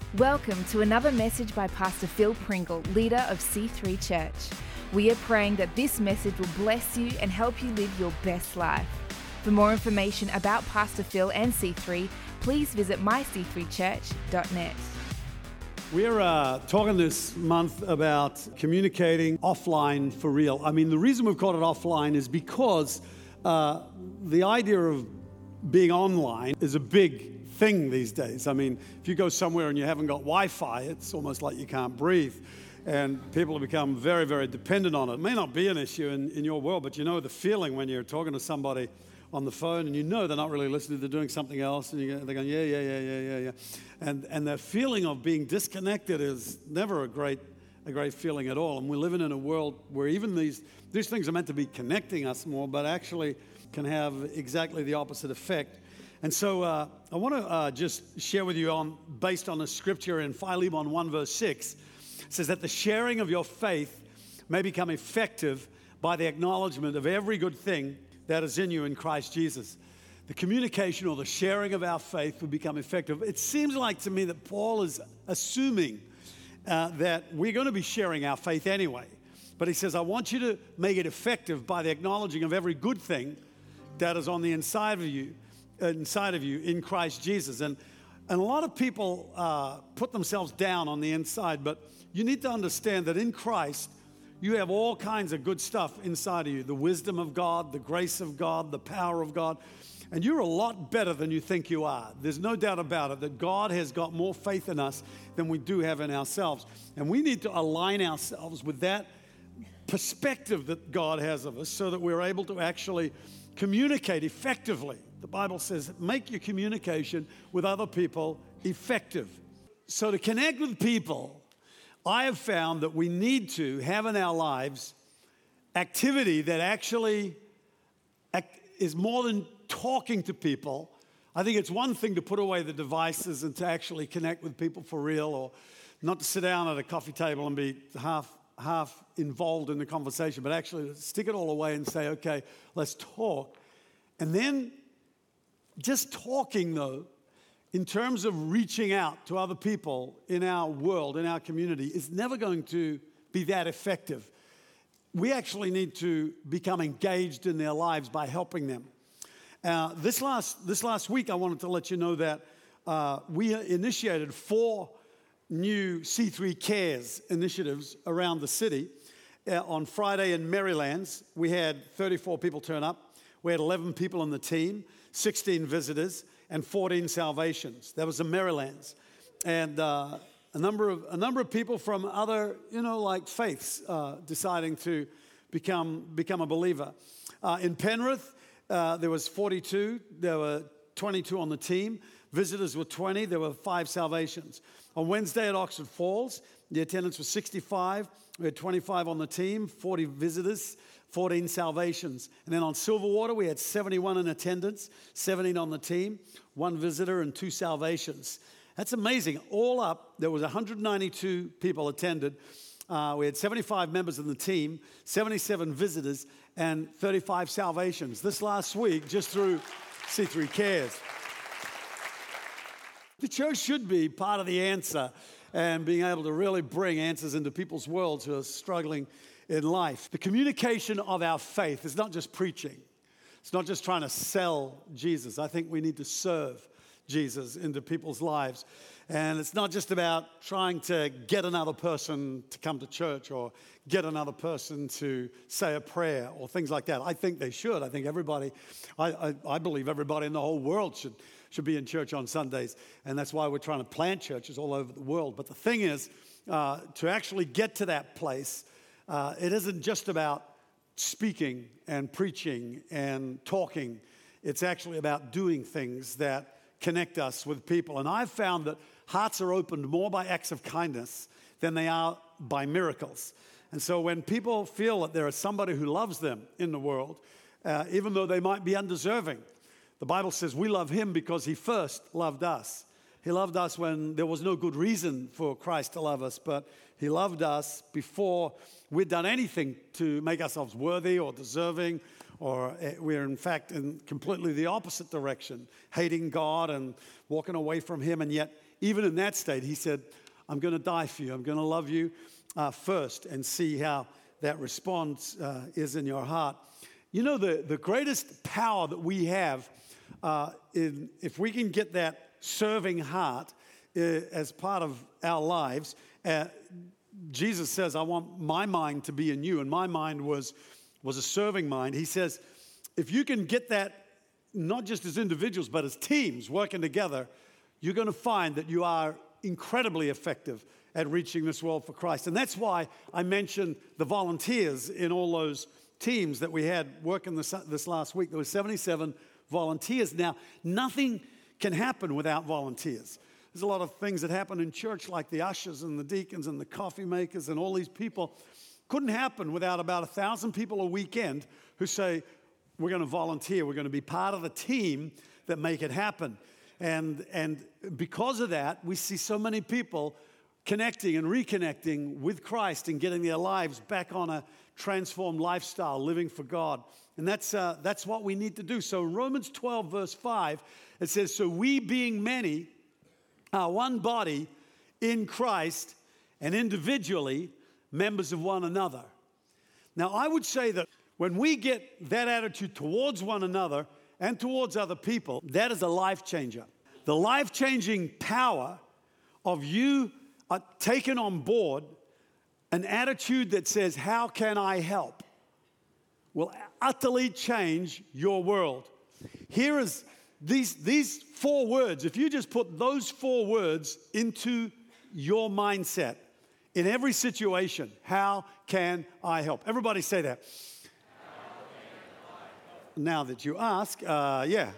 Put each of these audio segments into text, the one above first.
Welcome to another message by Pastor Phil Pringle, leader of C3 Church. We are praying that this message will bless you and help you live your best life. For more information about Pastor Phil and C3, please visit myc3church.net. We're talking this month about communicating offline for real. I mean, the reason we've called it offline is because the idea of being online is a big thing these days. I mean, if you go somewhere and you haven't got Wi-Fi, it's almost like you can't breathe. And people have become very, very dependent on it. It may not be an issue in your world, but you know the feeling when you're talking to somebody on the phone and you know they're not really listening, they're doing something else, and they're going, yeah. And the feeling of being disconnected is never a great feeling at all. And we're living in a world where even these things are meant to be connecting us more, but actually can have exactly the opposite effect. And so I want to just share with you based on a scripture in Philemon 1 verse 6. It says that the sharing of your faith may become effective by the acknowledgement of every good thing that is in you in Christ Jesus. The communication or the sharing of our faith will become effective. It seems like to me that Paul is assuming that we're going to be sharing our faith anyway. But he says, I want you to make it effective by the acknowledging of every good thing that is on the inside of you in Christ Jesus. And a lot of people put themselves down on the inside, but you need to understand that in Christ, you have all kinds of good stuff inside of you. The wisdom of God, the grace of God, the power of God. And you're a lot better than you think you are. There's no doubt about it that God has got more faith in us than we do have in ourselves. And we need to align ourselves with that perspective that God has of us so that we're able to actually communicate effectively. The Bible says, make your communication with other people effective. So to connect with people, I have found that we need to have in our lives activity that actually is more than talking to people. I think it's one thing to put away the devices and to actually connect with people for real, or not to sit down at a coffee table and be half involved in the conversation, but actually stick it all away and say, okay, let's talk. And then just talking, though, in terms of reaching out to other people in our world, in our community, is never going to be that effective. We actually need to become engaged in their lives by helping them. This last week, I wanted to let you know that we initiated 4 new C3 Cares initiatives around the city. On Friday in Marylands, we had 34 people turn up. We had 11 people on the team, 16 visitors, and 14 salvations. That was in Marylands. And a number of people from other, faiths deciding to become a believer. In Penrith, there was 42. There were 22 on the team. Visitors were 20. There were 5 salvations. On Wednesday at Oxford Falls, the attendance was 65. We had 25 on the team, 40 visitors, 14 salvations. And then on Silverwater, we had 71 in attendance, 17 on the team, 1 visitor and 2 salvations. That's amazing. All up, there was 192 people attended. We had 75 members in the team, 77 visitors, and 35 salvations. This last week, just through C3 Cares. The church should be part of the answer and being able to really bring answers into people's worlds who are struggling in life. The communication of our faith is not just preaching. It's not just trying to sell Jesus. I think we need to serve Jesus into people's lives. And it's not just about trying to get another person to come to church or get another person to say a prayer or things like that. I think they should. I think everybody, I believe everybody in the whole world should be in church on Sundays. And that's why we're trying to plant churches all over the world. But the thing is, to actually get to that place, it isn't just about speaking and preaching and talking. It's actually about doing things that connect us with people. And I've found that hearts are opened more by acts of kindness than they are by miracles. And so when people feel that there is somebody who loves them in the world, even though they might be undeserving, the Bible says we love him because he first loved us. He loved us when there was no good reason for Christ to love us, but he loved us before we'd done anything to make ourselves worthy or deserving, or we're in fact in completely the opposite direction, hating God and walking away from him, and yet even in that state, he said, I'm going to die for you. I'm going to love you first, and see how that response is in your heart. You know, the greatest power that we have, if we can get that serving heart as part of our lives, Jesus says, I want my mind to be in you. And my mind was a serving mind. He says, if you can get that, not just as individuals, but as teams working together, you're going to find that you are incredibly effective at reaching this world for Christ. And that's why I mentioned the volunteers in all those teams that we had working this last week. There were 77 volunteers. Now, nothing can happen without volunteers. There's a lot of things that happen in church, like the ushers and the deacons and the coffee makers and all these people. Couldn't happen without about 1,000 people a weekend who say, we're going to volunteer. We're going to be part of the team that make it happen. And because of that, we see so many people connecting and reconnecting with Christ and getting their lives back on a transformed lifestyle, living for God. And that's what we need to do. So in Romans 12, verse 5, it says, so we being many are one body in Christ and individually members of one another. Now, I would say that when we get that attitude towards one another and towards other people, that is a life changer. The life-changing power of you taking on board an attitude that says, how can I help, will utterly change your world. Here is these 4 words. If you just put those 4 words into your mindset in every situation, how can I help? Everybody say that. Now that you ask, yeah.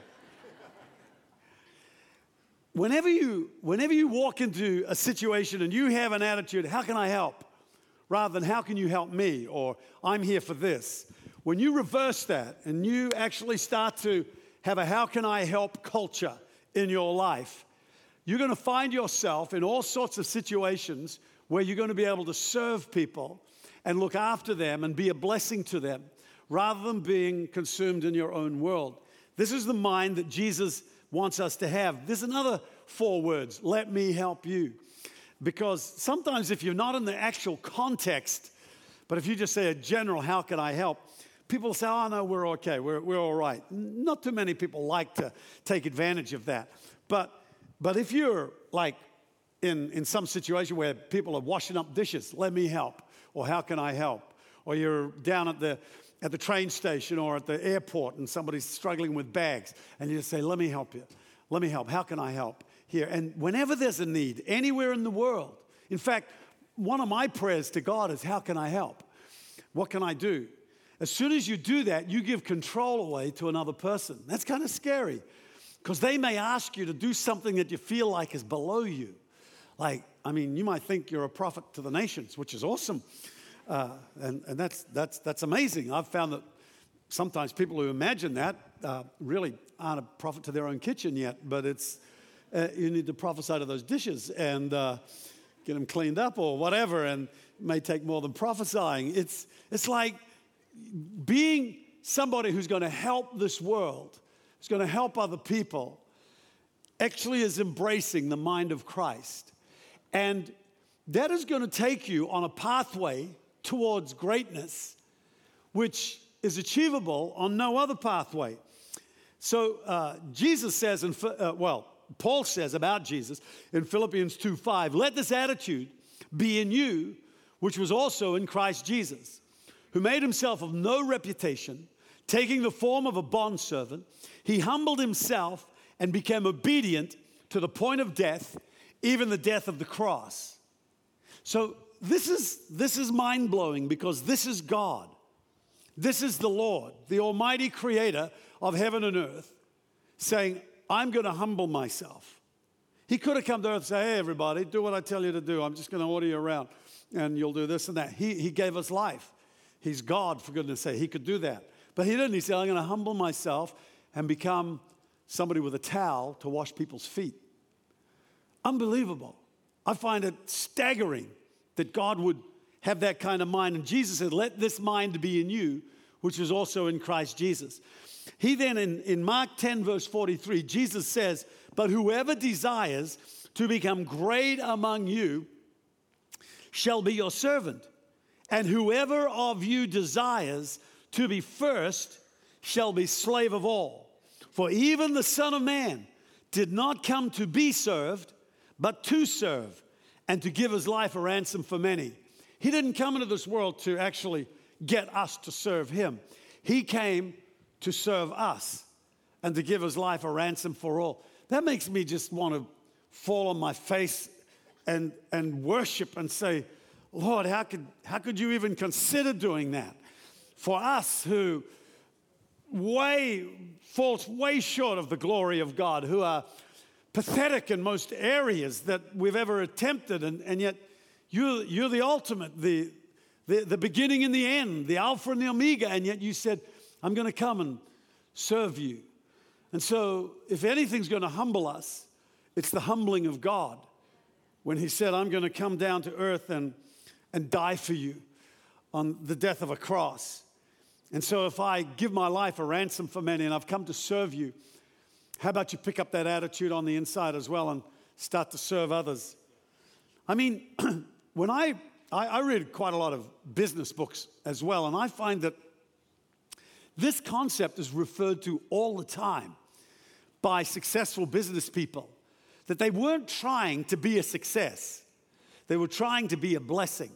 Whenever you walk into a situation and you have an attitude, how can I help? Rather than how can you help me, or I'm here for this. When you reverse that and you actually start to have a how can I help culture in your life, you're going to find yourself in all sorts of situations where you're going to be able to serve people and look after them and be a blessing to them, rather than being consumed in your own world. This is the mind that Jesus wants us to have. There's another 4 words, let me help you. Because sometimes if you're not in the actual context, but if you just say a general, how can I help? People say, oh, no, we're okay, we're all right. Not too many people like to take advantage of that. But if you're like in some situation where people are washing up dishes, let me help, or how can I help? Or you're down at the train station or at the airport and somebody's struggling with bags, and you just say, let me help you. Let me help. How can I help here? And whenever there's a need, anywhere in the world, in fact, one of my prayers to God is, how can I help? What can I do? As soon as you do that, you give control away to another person. That's kind of scary, because they may ask you to do something that you feel like is below you. Like, I mean, you might think you're a prophet to the nations, which is awesome. And that's amazing. I've found that sometimes people who imagine that really aren't a prophet to their own kitchen yet, but it's you need to prophesy to those dishes and get them cleaned up or whatever, and it may take more than prophesying. It's like being somebody who's going to help this world, who's going to help other people, actually is embracing the mind of Christ. And that is going to take you on a pathway towards greatness, which is achievable on no other pathway. So Jesus says, Paul says about Jesus in Philippians 2:5, let this attitude be in you, which was also in Christ Jesus, who made himself of no reputation, taking the form of a bondservant. He humbled himself and became obedient to the point of death, even the death of the cross. So this is mind-blowing, because this is God. This is the Lord, the almighty creator of heaven and earth, saying, I'm going to humble myself. He could have come to earth and said, hey, everybody, do what I tell you to do. I'm just going to order you around, and you'll do this and that. He gave us life. He's God, for goodness sake. He could do that. But he didn't. He said, I'm going to humble myself and become somebody with a towel to wash people's feet. Unbelievable. I find it staggering that God would have that kind of mind. And Jesus said, let this mind be in you, which was also in Christ Jesus. He then, in Mark 10, verse 43, Jesus says, but whoever desires to become great among you shall be your servant. And whoever of you desires to be first shall be slave of all. For even the Son of Man did not come to be served, but to serve, and to give his life a ransom for many. He didn't come into this world to actually get us to serve him. He came to serve us and to give his life a ransom for all. That makes me just want to fall on my face and worship and say, Lord, how could you even consider doing that? For us who falls way short of the glory of God, who are pathetic in most areas that we've ever attempted, and yet you're the ultimate, the beginning and the end, the Alpha and the Omega, and yet you said, I'm going to come and serve you. And so if anything's going to humble us, it's the humbling of God when he said, I'm going to come down to earth and die for you on the death of a cross. And so if I give my life a ransom for many and I've come to serve you, how about you pick up that attitude on the inside as well and start to serve others? I mean, when I read quite a lot of business books as well, and I find that this concept is referred to all the time by successful business people, that they weren't trying to be a success. They were trying to be a blessing.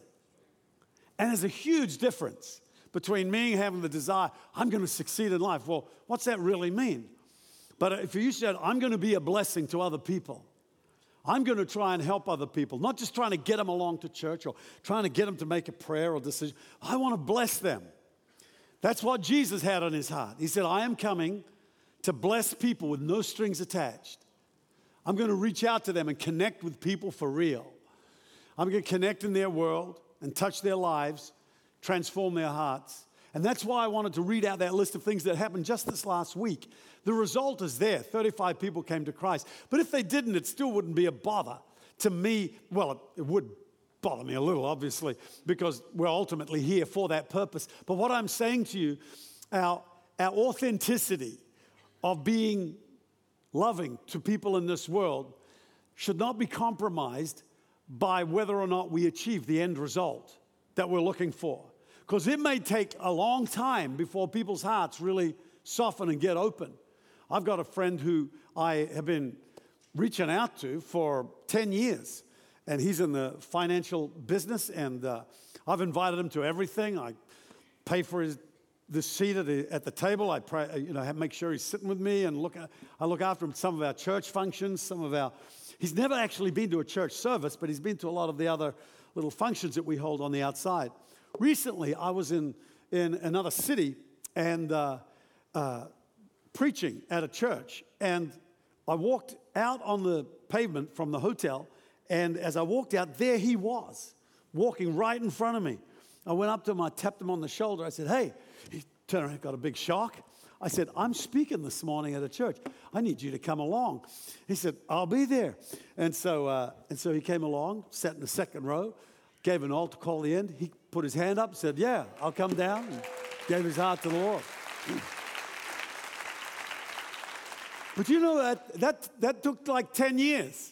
And there's a huge difference between me having the desire, I'm going to succeed in life. Well, what's that really mean? But if you said, I'm going to be a blessing to other people, I'm going to try and help other people, not just trying to get them along to church or trying to get them to make a prayer or decision. I want to bless them. That's what Jesus had on his heart. He said, I am coming to bless people with no strings attached. I'm going to reach out to them and connect with people for real. I'm going to connect in their world and touch their lives, transform their hearts. And that's why I wanted to read out that list of things that happened just this last week. The result is there. 35 people came to Christ. But if they didn't, it still wouldn't be a bother to me. Well, it would bother me a little, obviously, because we're ultimately here for that purpose. But what I'm saying to you, our authenticity of being loving to people in this world should not be compromised by whether or not we achieve the end result that we're looking for. Because it may take a long time before people's hearts really soften and get open. I've got a friend who I have been reaching out to for 10 years, and he's in the financial business, and I've invited him to everything. I pay for the seat at the table. I pray, make sure he's sitting with me, and I look after him at some of our church functions, He's never actually been to a church service, but he's been to a lot of the other little functions that we hold on the outside. Recently, I was in another city and preaching at a church, and I walked out on the pavement from the hotel, and as I walked out, there he was, walking right in front of me. I went up to him, I tapped him on the shoulder, I said, hey. He turned around, got a big shock. I said, I'm speaking this morning at a church. I need you to come along. He said, I'll be there. And so he came along, sat in the second row, gave an altar call at the end. He put his hand up, said, yeah, I'll come down, and gave his heart to the Lord. But you know that took like 10 years.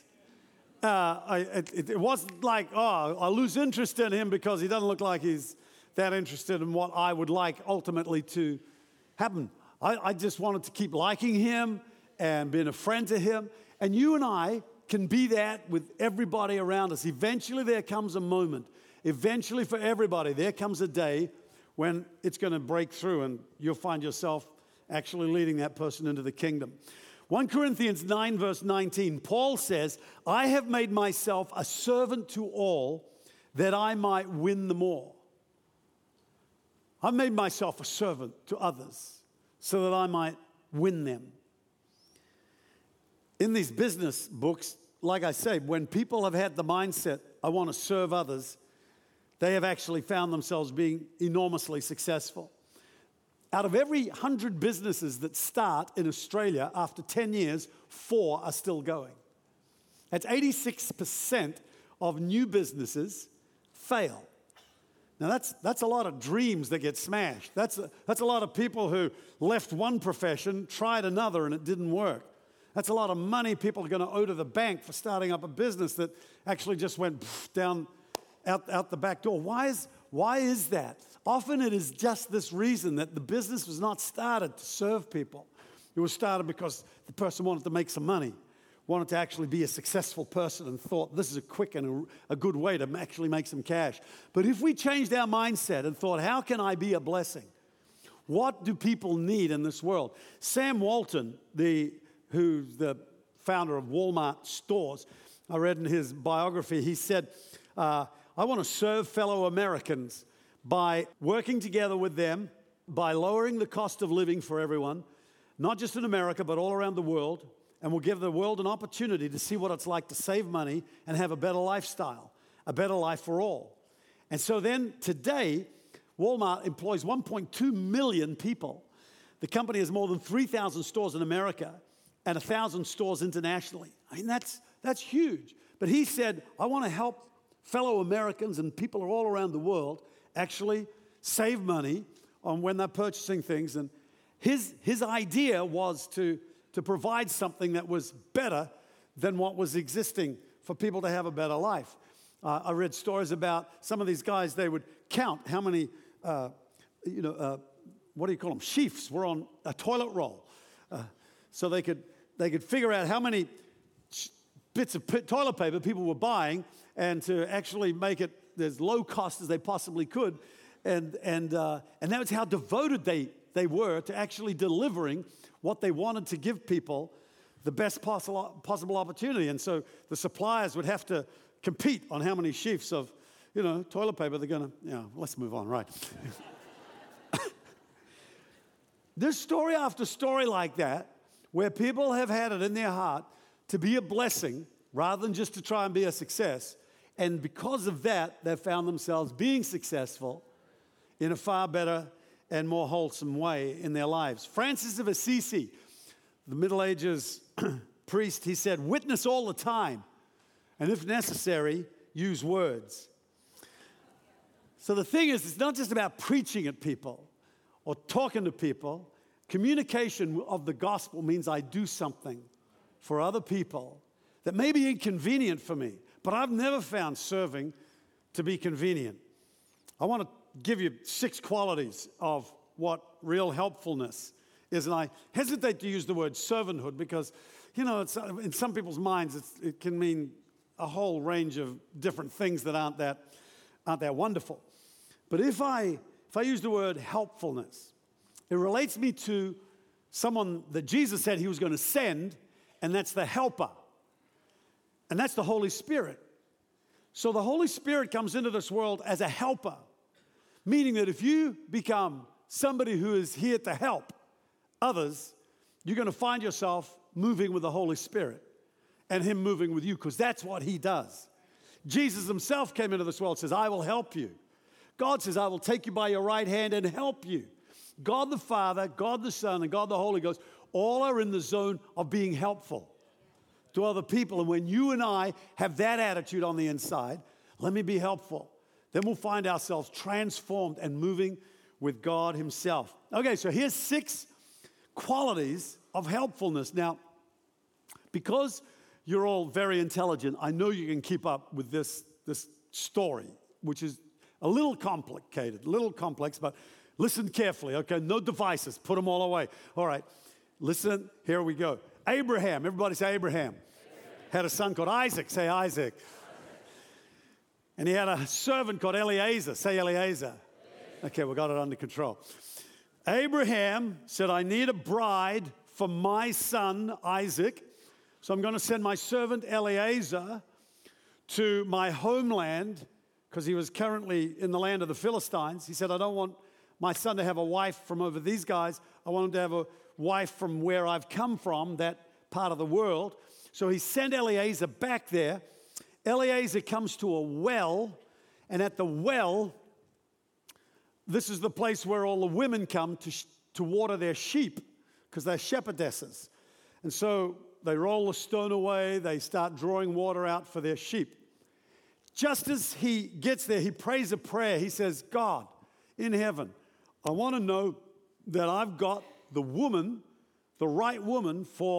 It wasn't like, I lose interest in him because he doesn't look like he's that interested in what I would like ultimately to happen. I just wanted to keep liking him and being a friend to him. And you and I can be that with everybody around us. Eventually there comes a moment. Eventually for everybody, there comes a day when it's going to break through and you'll find yourself actually leading that person into the kingdom. 1 Corinthians 9 verse 19, Paul says, I have made myself a servant to all that I might win them all. I've made myself a servant to others so that I might win them. In these business books, like I say, when people have had the mindset, I want to serve others, they have actually found themselves being enormously successful. Out of every 100 businesses that start in Australia after 10 years, 4 are still going. That's 86% of new businesses fail. Now, that's a lot of dreams that get smashed. That's a lot of people who left one profession, tried another, and it didn't work. That's a lot of money people are going to owe to the bank for starting up a business that actually just went down out the back door. Why is that? Often it is just this reason that the business was not started to serve people. It was started because the person wanted to make some money, wanted to actually be a successful person, and thought this is a quick and a good way to actually make some cash. But if we changed our mindset and thought, how can I be a blessing? What do people need in this world? Sam Walton, who's the founder of Walmart stores, I read in his biography, he said, I want to serve fellow Americans by working together with them, by lowering the cost of living for everyone, not just in America, but all around the world, and we'll give the world an opportunity to see what it's like to save money and have a better lifestyle, a better life for all. And so then today, Walmart employs 1.2 million people. The company has more than 3,000 stores in America and 1,000 stores internationally. I mean, that's huge. But he said, I want to help fellow Americans and people all around the world actually save money on when they're purchasing things. And his idea was to provide something that was better than what was existing for people to have a better life. I read stories about some of these guys. They would count how many, what do you call them? Sheafs were on a toilet roll, so they could figure out how many bits of toilet paper people were buying, and to actually make it as low cost as they possibly could, and that was how devoted they were to actually delivering what they wanted to give people the best possible opportunity. And so the suppliers would have to compete on how many sheafs of, toilet paper they're going to, let's move on, right. There's story after story like that, where people have had it in their heart to be a blessing rather than just to try and be a success. And because of that, they've found themselves being successful in a far better and more wholesome way in their lives. Francis of Assisi, the Middle Ages priest, he said, witness all the time, and if necessary, use words. So the thing is, it's not just about preaching at people or talking to people. Communication of the gospel means I do something for other people that may be inconvenient for me, but I've never found serving to be convenient. I want to give you 6 qualities of what real helpfulness is, and I hesitate to use the word servanthood because, it's, in some people's minds it can mean a whole range of different things that aren't that wonderful. But if I use the word helpfulness, it relates me to someone that Jesus said he was going to send, and that's the helper. And that's the Holy Spirit. So the Holy Spirit comes into this world as a helper, meaning that if you become somebody who is here to help others, you're going to find yourself moving with the Holy Spirit and him moving with you, because that's what he does. Jesus himself came into this world and says, I will help you. God says, I will take you by your right hand and help you. God the Father, God the Son, and God the Holy Ghost all are in the zone of being helpful to other people. And when you and I have that attitude on the inside, let me be helpful, then we'll find ourselves transformed and moving with God himself. Okay, so here's 6 qualities of helpfulness. Now, because you're all very intelligent, I know you can keep up with this story, which is a little complicated, a little complex, but listen carefully, okay? No devices, put them all away. All right, listen, here we go. Abraham, everybody say Abraham. Had a son called Isaac, say Isaac. And he had a servant called Eliezer, say Eliezer. Okay, we got it under control. Abraham said, I need a bride for my son Isaac, so I'm going to send my servant Eliezer to my homeland, because he was currently in the land of the Philistines. He said, I don't want my son to have a wife from over these guys. I want him to have a wife from where I've come from, that part of the world. So he sent Eliezer back there. Eliezer comes to a well, and at the well, this is the place where all the women come to water their sheep, because they're shepherdesses. And so they roll the stone away, they start drawing water out for their sheep. Just as he gets there, he prays a prayer. He says, God, in heaven, I want to know that I've got the woman, the right woman for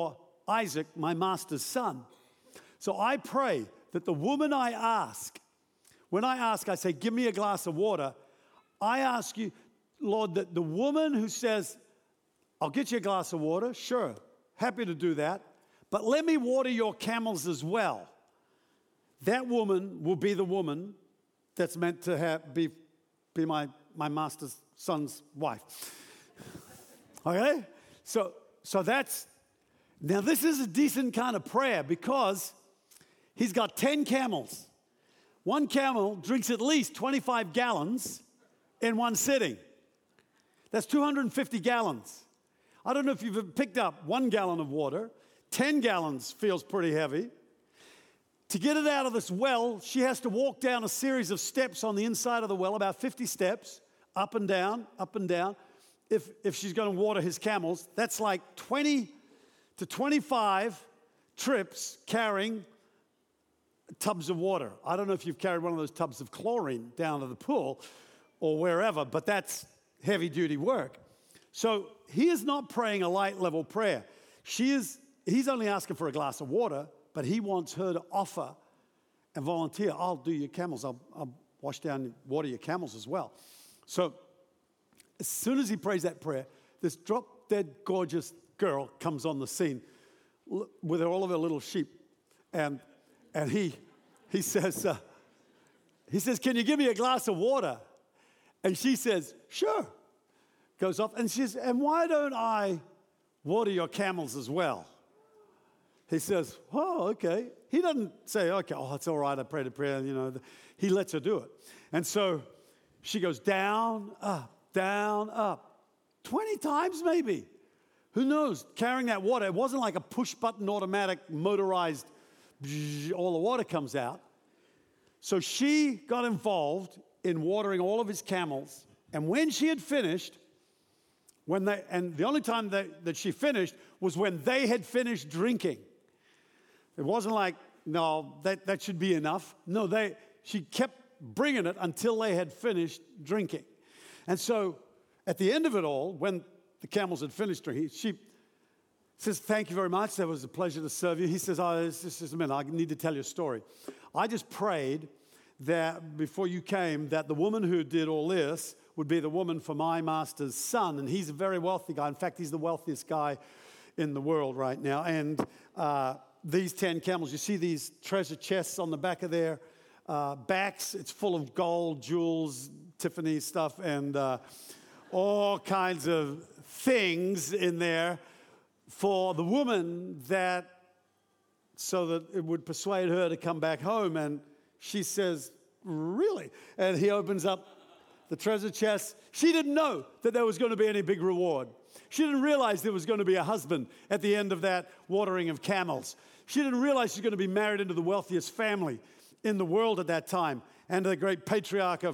Isaac, my master's son. So I pray that the woman I ask, when I ask, I say, give me a glass of water. I ask you, Lord, that the woman who says, I'll get you a glass of water, sure, happy to do that, but let me water your camels as well. That woman will be the woman that's meant to be my master's son's wife. Okay? So that's, now this is a decent kind of prayer because he's got 10 camels. One camel drinks at least 25 gallons in one sitting. That's 250 gallons. I don't know if you've picked up 1 gallon of water. 10 gallons feels pretty heavy. To get it out of this well, she has to walk down a series of steps on the inside of the well, about 50 steps, up and down, up and down. If she's going to water his camels, that's like 20 to 25 trips carrying tubs of water. I don't know if you've carried one of those tubs of chlorine down to the pool or wherever, but that's heavy-duty work. So he is not praying a light-level prayer. He's only asking for a glass of water, but he wants her to offer and volunteer. I'll do your camels. I'll wash down and water your camels as well. So as soon as he prays that prayer, this drop-dead gorgeous girl comes on the scene with all of her little sheep. And he says, can you give me a glass of water? And she says, sure. Goes off and she says, and why don't I water your camels as well? He says, oh, okay. He doesn't say, okay, oh, it's all right, I prayed a prayer, He lets her do it. And so she goes down, up, 20 times maybe. Who knows? Carrying that water, it wasn't like a push-button automatic motorized, all the water comes out. So she got involved in watering all of his camels. And when she had finished, and the only time that she finished was when they had finished drinking. It wasn't like, no, that should be enough. No, she kept bringing it until they had finished drinking. And so at the end of it all, when the camels had finished drinking, she says, thank you very much. That was a pleasure to serve you. He says, just a minute, I need to tell you a story. I just prayed that before you came, that the woman who did all this would be the woman for my master's son. And he's a very wealthy guy. In fact, he's the wealthiest guy in the world right now. And these 10 camels, you see these treasure chests on the back of their backs. It's full of gold, jewels, Tiffany stuff, and all kinds of things in there for the woman so that it would persuade her to come back home. And she says, really? And he opens up the treasure chest. She didn't know that there was going to be any big reward. She didn't realize there was going to be a husband at the end of that watering of camels. She didn't realize she was going to be married into the wealthiest family in the world at that time, and the great patriarch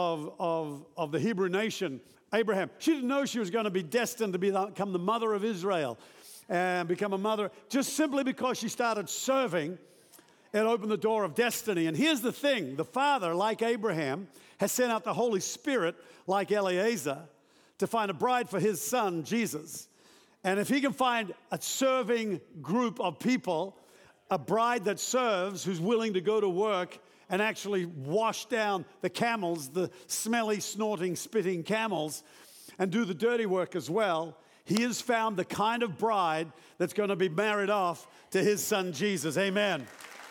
of the Hebrew nation, Abraham. She didn't know she was going to be destined to become the mother of Israel and become a mother just simply because she started serving and opened the door of destiny. And here's the thing. The Father, like Abraham, has sent out the Holy Spirit, like Eliezer, to find a bride for his son, Jesus. And if he can find a serving group of people, a bride that serves, who's willing to go to work and actually wash down the camels, the smelly, snorting, spitting camels, and do the dirty work as well, he has found the kind of bride that's going to be married off to his son, Jesus. Amen.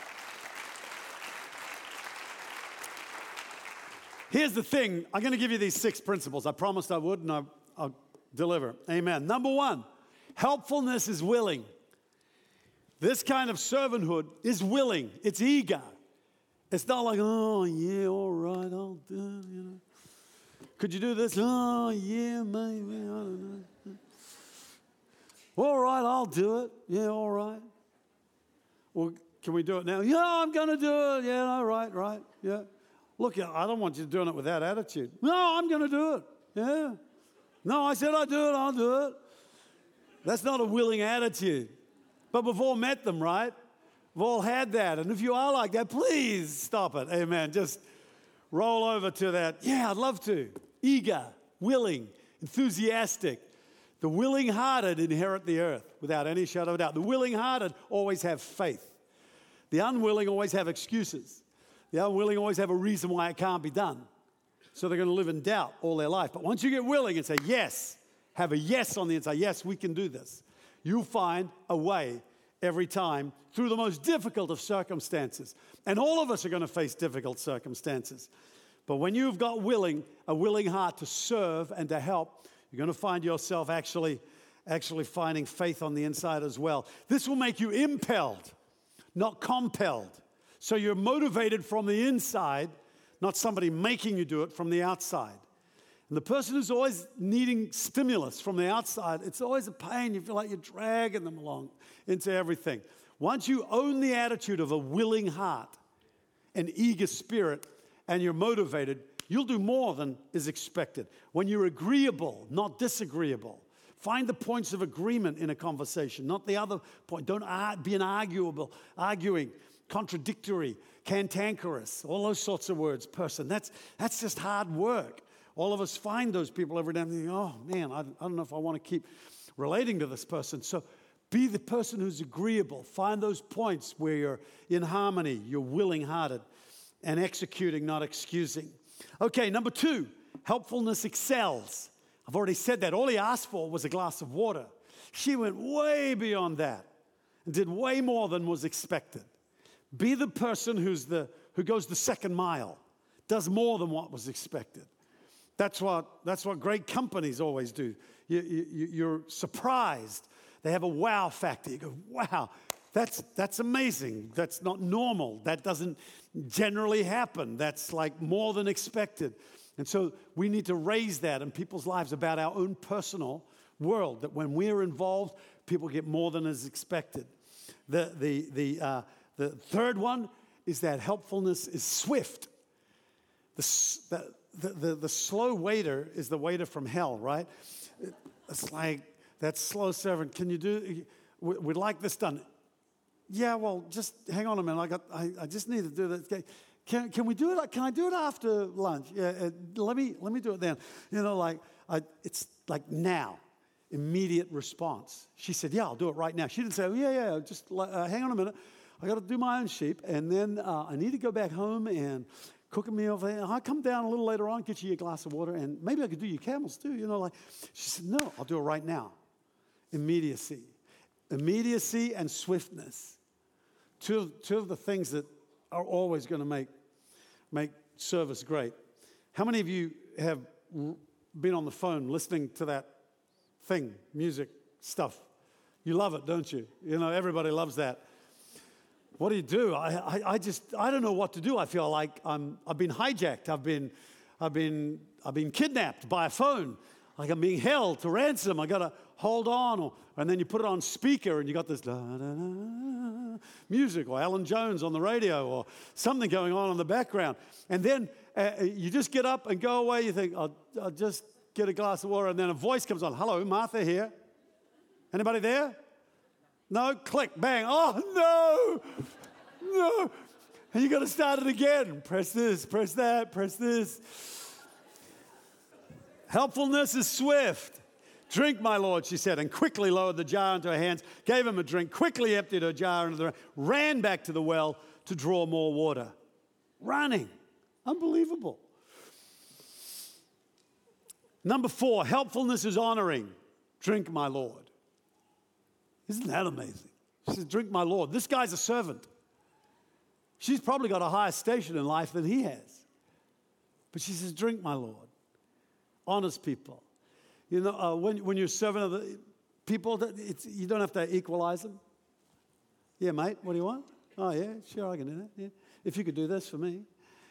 Here's the thing. I'm going to give you these 6 principles. I promised I would, and I'll deliver. Amen. Number 1, helpfulness is willing. This kind of servanthood is willing. It's eager. It's not like, oh, yeah, all right, I'll do it, Could you do this? Oh, yeah, maybe, I don't know. All right, I'll do it. Yeah, all right. Well, can we do it now? Yeah, I'm going to do it. Yeah, all right, yeah. Look, I don't want you doing it with that attitude. No, I'm going to do it. Yeah. No, I said I'll do it. That's not a willing attitude. But we've all met them, right? We've all had that. And if you are like that, please stop it. Amen. Just roll over to that. Yeah, I'd love to. Eager, willing, enthusiastic. The willing-hearted inherit the earth without any shadow of doubt. The willing-hearted always have faith. The unwilling always have excuses. The unwilling always have a reason why it can't be done. So they're going to live in doubt all their life. But once you get willing and say, yes, have a yes on the inside, yes, we can do this, you'll find a way every time through the most difficult of circumstances. And all of us are going to face difficult circumstances. But when you've got a willing heart to serve and to help, you're going to find yourself actually finding faith on the inside as well. This will make you impelled, not compelled. So you're motivated from the inside, not somebody making you do it from the outside. And the person who's always needing stimulus from the outside, it's always a pain. You feel like you're dragging them along into everything. Once you own the attitude of a willing heart, an eager spirit, and you're motivated, you'll do more than is expected. When you're agreeable, not disagreeable, find the points of agreement in a conversation, not the other point. Don't be an arguing, contradictory, cantankerous, all those sorts of words person. That's just hard work. All of us find those people every day and think, oh man, I don't know if I want to keep relating to this person. So be the person who's agreeable. Find those points where you're in harmony, you're willing-hearted, and executing, not excusing. Okay, number 2, helpfulness excels. I've already said that. All he asked for was a glass of water. She went way beyond that and did way more than was expected. Be the person who goes the second mile, does more than what was expected. That's what great companies always do. You're surprised. They have a wow factor. You go, wow, that's amazing. That's not normal. That doesn't generally happen. That's like more than expected. And so we need to raise that in people's lives about our own personal world, that when we're involved, people get more than is expected. The third one is that helpfulness is swift. The slow waiter is the waiter from hell, right? It's like that slow servant. Can you do? We'd like this done. Yeah, well, just hang on a minute. I just need to do this. Can we do it? Can I do it after lunch? Yeah, let me do it then. You know, it's like now, immediate response. She said, "Yeah, I'll do it right now." She didn't say, "Yeah, just hang on a minute. I got to do my own sheep, and then I need to go back home and cook a meal. I'll come down a little later on, get you a glass of water, and maybe I could do your camels too." You know, she said, "No, I'll do it right now." Immediacy and swiftness. Two of the things that are always going to make service great. How many of you have been on the phone listening to that thing, music stuff? You love it, don't you? You know, everybody loves that. What do? I don't know what to do. I feel like I've been hijacked. I've been kidnapped by a phone. Like I'm being held to ransom. I got to hold on. And then you put it on speaker and you got this music or Alan Jones on the radio or something going on in the background. And then you just get up and go away. You think, I'll just get a glass of water. And then a voice comes on. "Hello, Martha here. Anybody there? No? Click, bang. Oh, no. And you got to start it again. Press this, press that, press this. Helpfulness is swift. "Drink, my lord," she said, and quickly lowered the jar into her hands, gave him a drink, quickly emptied her jar into the ran back to the well to draw more water. Running. Unbelievable. Number 4, helpfulness is honoring. "Drink, my lord." Isn't that amazing? She says, "Drink, my lord." This guy's a servant. She's probably got a higher station in life than he has. But she says, "Drink, my lord." Honors people. You know, when you're serving other people, you don't have to equalize them. "Yeah, mate, what do you want?" "Oh, yeah, sure, I can do that. Yeah. If you could do this for me."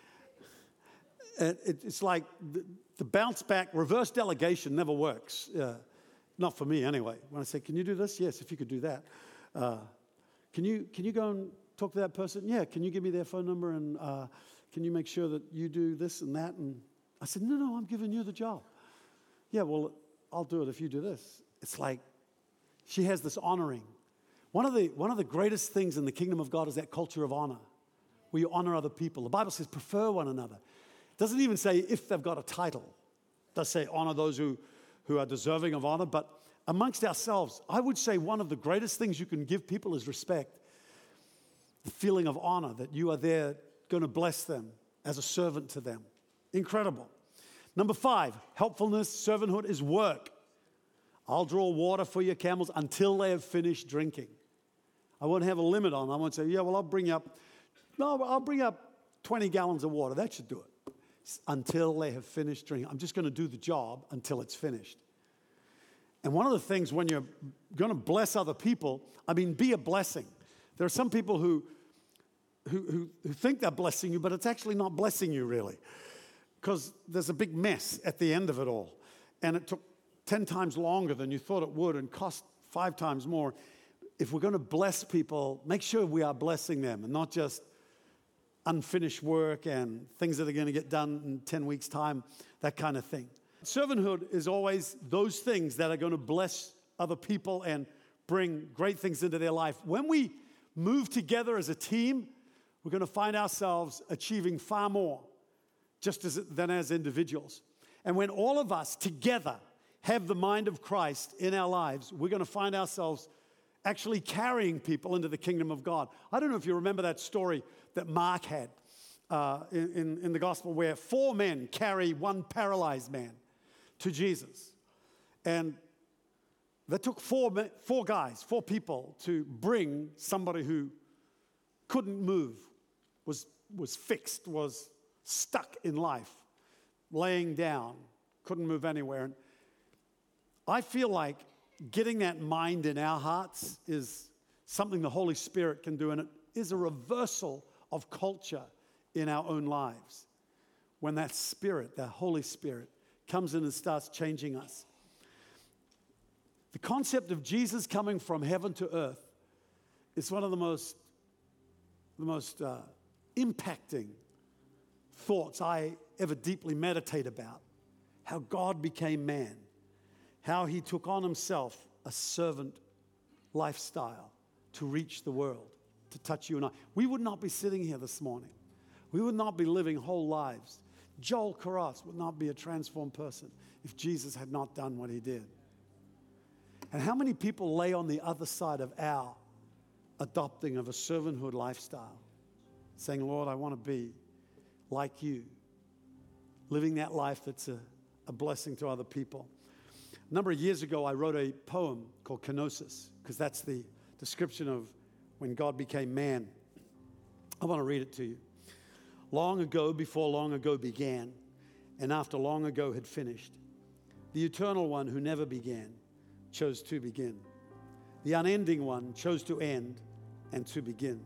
It's like the bounce back, reverse delegation never works. Not for me anyway. When I say, "Can you do this?" "Yes, if you could do that." Can you go and talk to that person?" "Yeah, can you give me their phone number and can you make sure that you do this and that?" And I said, No, I'm giving you the job." "Yeah, well, I'll do it if you do this." It's like she has this honoring. One of the greatest things in the kingdom of God is that culture of honor, where you honor other people. The Bible says prefer one another. It doesn't even say if they've got a title. It does say honor those who are deserving of honor, but amongst ourselves, I would say one of the greatest things you can give people is respect. The feeling of honor that you are there going to bless them as a servant to them. Incredible. Number 5, helpfulness, servanthood is work. I'll draw water for your camels until they have finished drinking. I won't have a limit on them. I won't say, yeah, well, I'll bring up 20 gallons of water. That should do it. Until they have finished drinking. I'm just going to do the job until it's finished. And one of the things when you're going to bless other people, be a blessing. There are some people who think they're blessing you, but it's actually not blessing you really. Because there's a big mess at the end of it all. And it took 10 times longer than you thought it would and cost 5 times more. If we're going to bless people, make sure we are blessing them and not just unfinished work and things that are going to get done in 10 weeks' time, that kind of thing. Servanthood is always those things that are going to bless other people and bring great things into their life. When we move together as a team, we're going to find ourselves achieving far more than as individuals. And when all of us together have the mind of Christ in our lives, we're going to find ourselves actually carrying people into the kingdom of God. I don't know if you remember that story that Mark had in the gospel where 4 men carry one paralyzed man to Jesus. And that took 4 people to bring somebody who couldn't move, was fixed, was stuck in life, laying down, couldn't move anywhere. And I feel like getting that mind in our hearts is something the Holy Spirit can do, and it is a reversal of culture in our own lives. When that Spirit, the Holy Spirit, comes in and starts changing us. The concept of Jesus coming from heaven to earth is one of the most impacting thoughts I ever deeply meditate about. How God became man. How he took on himself a servant lifestyle to reach the world, to touch you and I. We would not be sitting here this morning. We would not be living whole lives. Joel Karas would not be a transformed person if Jesus had not done what he did. And how many people lay on the other side of our adopting of a servanthood lifestyle, saying, Lord, I want to be like you, living that life that's a blessing to other people. A number of years ago, I wrote a poem called Kenosis, because that's the description of when God became man. I want to read it to you. Long ago, before long ago began, and after long ago had finished, the eternal one who never began chose to begin. The unending one chose to end and to begin.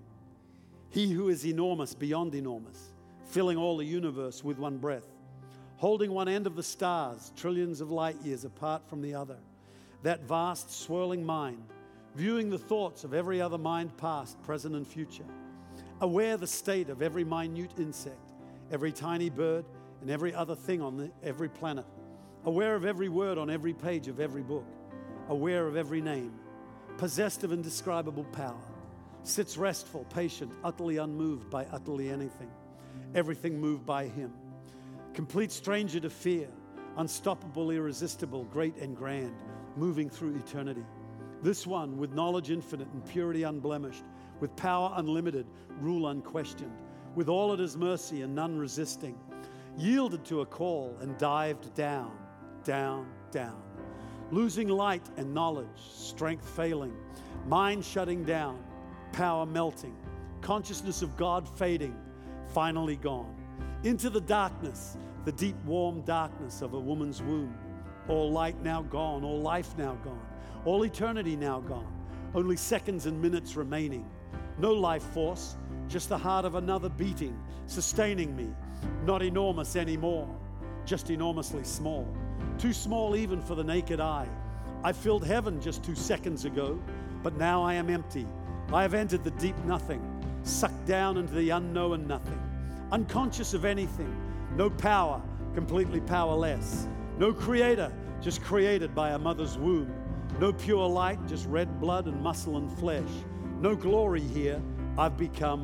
He who is enormous beyond enormous, filling all the universe with one breath, holding one end of the stars, trillions of light years apart from the other, that vast swirling mind, viewing the thoughts of every other mind past, present, and future, aware the state of every minute insect, every tiny bird, and every other thing on every planet, aware of every word on every page of every book, aware of every name, possessed of indescribable power, sits restful, patient, utterly unmoved by utterly anything, everything moved by him, complete stranger to fear, unstoppable, irresistible, great and grand, moving through eternity. This one with knowledge infinite and purity unblemished, with power unlimited, rule unquestioned, with all at his mercy and none resisting, yielded to a call and dived down, down, down, losing light and knowledge, strength failing, mind shutting down, power melting, consciousness of God fading, finally gone, into the darkness, the deep warm darkness of a woman's womb, all light now gone, all life now gone, all eternity now gone, only seconds and minutes remaining. No life force, just the heart of another beating, sustaining me. Not enormous anymore, just enormously small. Too small even for the naked eye. I filled heaven just 2 seconds ago, but now I am empty. I have entered the deep nothing, sucked down into the unknown nothing. Unconscious of anything, no power, completely powerless. No creator, just created by a mother's womb. No pure light, just red blood and muscle and flesh. No glory here, I've become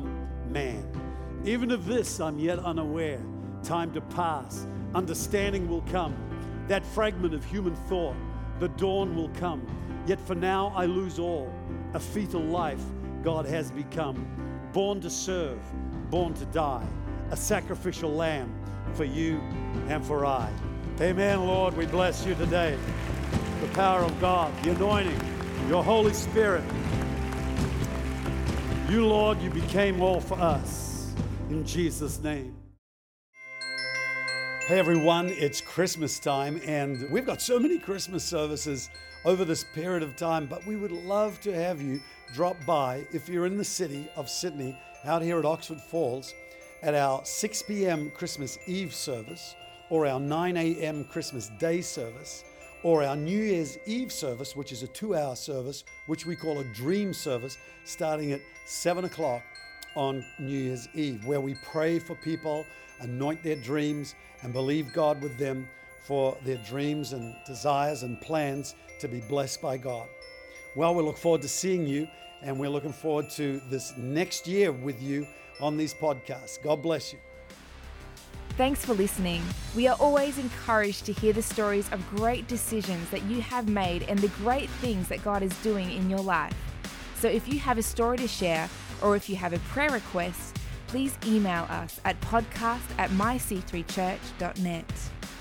man. Even of this I'm yet unaware. Time to pass, understanding will come. That fragment of human thought, the dawn will come. Yet for now I lose all. A fetal life God has become. Born to serve, born to die. A sacrificial lamb for you and for I. Amen, Lord, we bless you today. The power of God, the anointing, your Holy Spirit. You, Lord, you became all for us. In Jesus' name. Hey everyone, it's Christmas time, and we've got so many Christmas services over this period of time, but we would love to have you drop by if you're in the city of Sydney, out here at Oxford Falls, at our 6 p.m. Christmas Eve service, or our 9 a.m. Christmas Day service, or our New Year's Eve service, which is a 2-hour service, which we call a dream service, starting at 7 o'clock on New Year's Eve, where we pray for people, anoint their dreams, and believe God with them for their dreams and desires and plans to be blessed by God. Well, we look forward to seeing you, and we're looking forward to this next year with you on these podcasts. God bless you. Thanks for listening. We are always encouraged to hear the stories of great decisions that you have made and the great things that God is doing in your life. So if you have a story to share, or if you have a prayer request, please email us at podcast@myc3church.net.